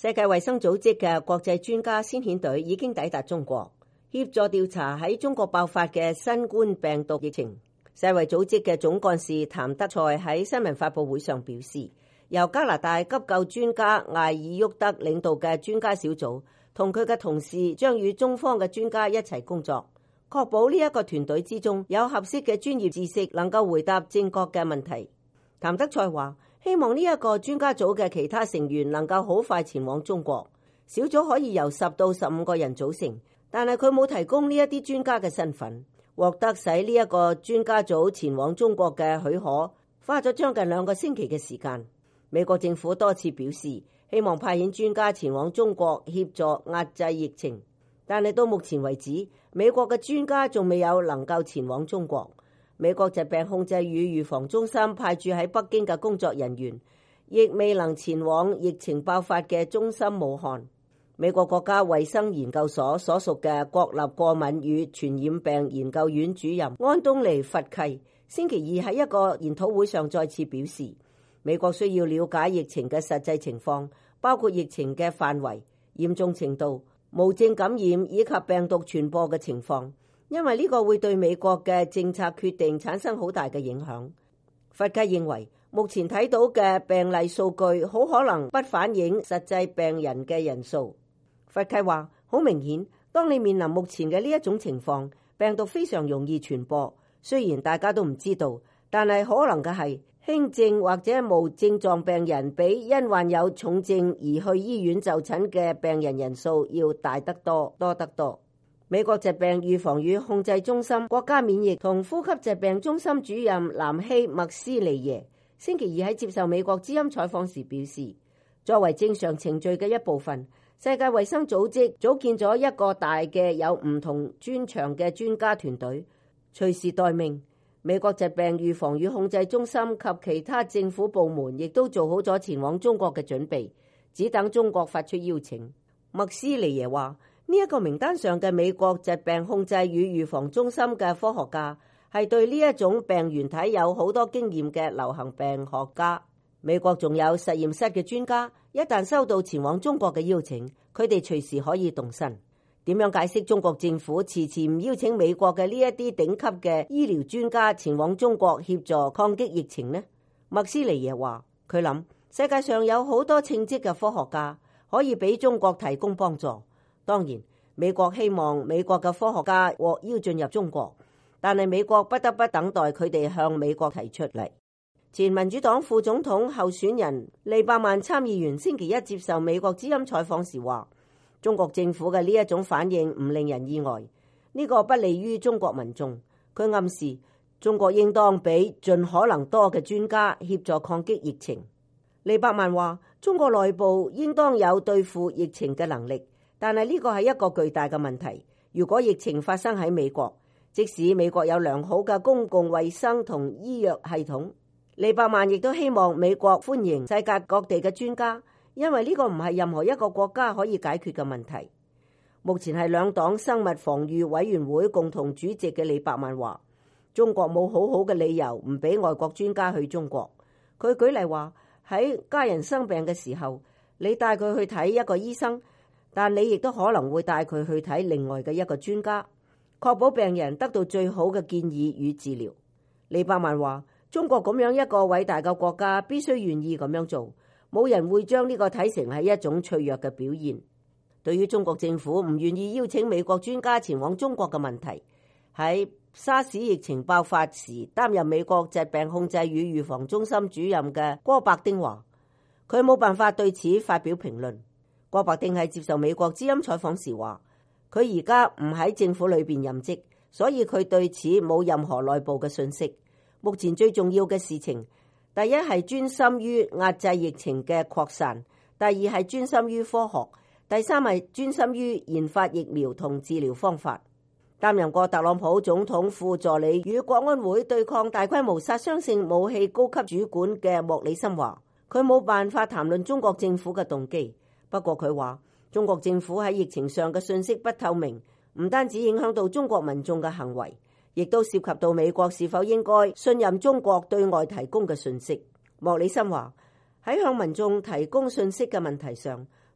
世界衛生組織嘅國際專家先遣隊已經抵達中國，協助調查喺中國爆發嘅新冠病毒疫情。世衛組織嘅總幹事譚德塞喺新聞發佈會上表示，由加拿大急救專家艾爾沃德領導嘅專家小組同佢嘅同事將與中方嘅專家一齊工作，確保呢一個團隊之中有合適嘅專業知識，能夠回答正確嘅問題。譚德塞話，希望呢一個專家組嘅其他成員能夠好快前往中國。小組可以由10到15個人組成，但係佢冇提供呢一啲專家嘅身份。獲得使呢一個專家組前往中國嘅許可，花咗將近2個星期嘅時間。美國政府多次表示希望派遣專家前往中國協助壓制疫情，但係到目前為止，美國嘅專家仲未有能夠前往中國。美國疾病控制與預防中心派駐喺北京嘅工作人員亦未能前往疫情爆發嘅中心武漢。美國國家衛生研究所所屬嘅國立過敏與傳染病研究院主任安東尼·佛契星期二喺一個研討會上再次表示，美國需要了解疫情嘅實際情況，包括疫情嘅範圍、嚴重程度、無症感染以及病毒傳播嘅情況，因為呢個會對美國嘅政策決定產生好大嘅影響。佛契認為，目前睇到嘅病例數據好可能不反映實際病人嘅人數。佛契話，好明顯，當你面臨目前嘅呢一種情況，病毒非常容易傳播。雖然大家都唔知道，但係可能嘅係輕症或者無症狀病人比因患有重症而去醫院就診嘅病人人數要大得多得多。美國疾病預防與控制中心國家免疫同呼吸疾病中心主任南希麥斯尼耶星期二喺接受美國之音採訪時表示，作為正常程序嘅一部分，世界衛生組織組建咗一個大嘅有唔同專長嘅專家團隊，隨時待命。美國疾病預防與控制中心及其他政府部門亦都做好咗前往中國嘅準備，只等中國發出邀請。麥斯尼耶話，呢一個名單上嘅美國疾病控制與預防中心嘅科學家係對呢一種病原體有好多經驗嘅流行病學家。美國仲有實驗室嘅專家，一旦收到前往中國嘅邀請，佢哋隨時可以動身。點樣解釋中國政府遲遲唔邀請美國嘅呢一啲頂級嘅醫療專家前往中國協助抗擊疫情呢？麥斯尼耶話，佢諗世界上有好多稱職嘅科學家可以俾中國提供幫助。當然，美國希望美國嘅科學家獲邀進入中國，但係美國不得不等待佢哋向美國提出嚟。前民主黨副總統候選人利伯曼參議員星期一接受美國之音採訪時話，中國政府嘅呢一種反應唔令人意外，呢個不利於中國民眾。佢暗示中國應當俾盡可能多嘅專家協助抗擊疫情。利伯曼話，中國內部應當有對付疫情嘅能力，但係呢個係一個巨大嘅問題。如果疫情發生喺美國，即使美國有良好嘅公共衛生同醫藥系統，利伯曼亦都希望美國歡迎世界各地嘅專家，因為呢個唔係任何一個國家可以解決嘅問題。目前係兩黨生物防禦委員會共同主席嘅利伯曼話，中國冇好好嘅理由唔俾外國專家去中國。佢舉例話，喺家人生病嘅時候，你帶佢去睇一個醫生，但你亦都可能會帶佢去睇另外嘅一個專家，確保病人得到最好嘅建議與治療。利伯曼話，中國咁樣一個偉大嘅國家必須願意咁樣做，冇人會將呢個睇成係一種脆弱嘅表現。對於中國政府唔願意邀請美國專家前往中國嘅問題，喺沙士疫情爆發時擔任美國疾病控制與預防中心主任嘅戈伯丁話，佢冇辦法對此發表評論。戈伯丁喺接受美國之音採訪時話，佢而家唔喺政府裏邊任職，所以佢對此冇任何內部嘅信息。目前最重要嘅事情，第一係專心於壓制疫情嘅擴散，第二係專心於科學，第三係專心於研發疫苗同治療方法。擔任過特朗普總統副助理與國安會對抗大規模殺傷性武器高級主管嘅莫里森話，佢冇辦法談論中國政府嘅動機。不過佢話，中國政府喺疫情上嘅信息不透明，唔單止影響到中國民眾嘅行為，亦都涉及到美國是否應該信任中國對外提供嘅信息。莫里森話，喺向民眾提供信息嘅問題上，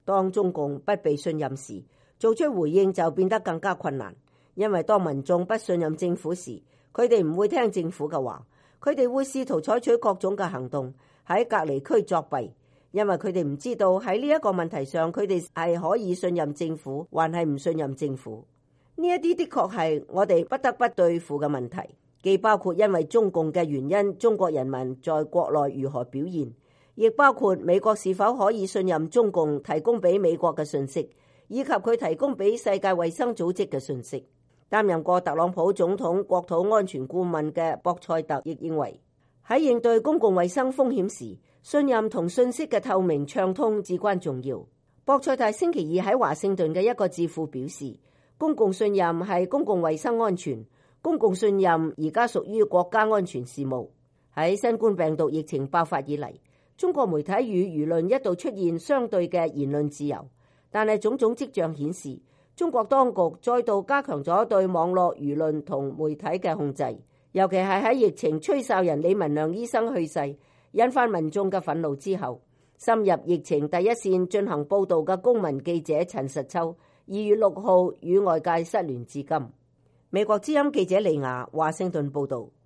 當中共不被信任時，做出回應就變得更加困難。因為當民眾不信任政府時，佢哋唔會聽政府嘅話，佢哋會試圖採取各種嘅行動喺隔離區作弊。因為佢哋唔知道喺呢一個問題上，佢哋係可以信任政府，還係唔信任政府。呢一啲的確係我哋不得不對付嘅問題，既包括因為中共嘅原因，中國人民在國內如何表現，亦包括美國是否可以信任中共提供俾美國嘅信息，以及佢提供俾世界衛生組織嘅信息。擔任過特朗普總統國土安全顧問嘅博塞特亦認為，喺應對公共衛生風險時，信任同信息嘅透明暢通至關重要。博塞特星期二喺華盛頓嘅一個智庫表示，公共信任係公共衛生安全，公共信任而家屬於國家安全事務。喺新冠病毒疫情爆發以嚟，中國媒體與輿論一度出現相對嘅言論自由，但係種種跡象顯示，中國當局再度加強咗對網絡輿論同媒體嘅控制，尤其係喺疫情吹哨人李文亮醫生去世，引發民眾嘅憤怒之後，深入疫情第一線進行報導嘅公民記者陳實秋2月6號與外界失聯至今。美國之音記者李雅華盛頓報導。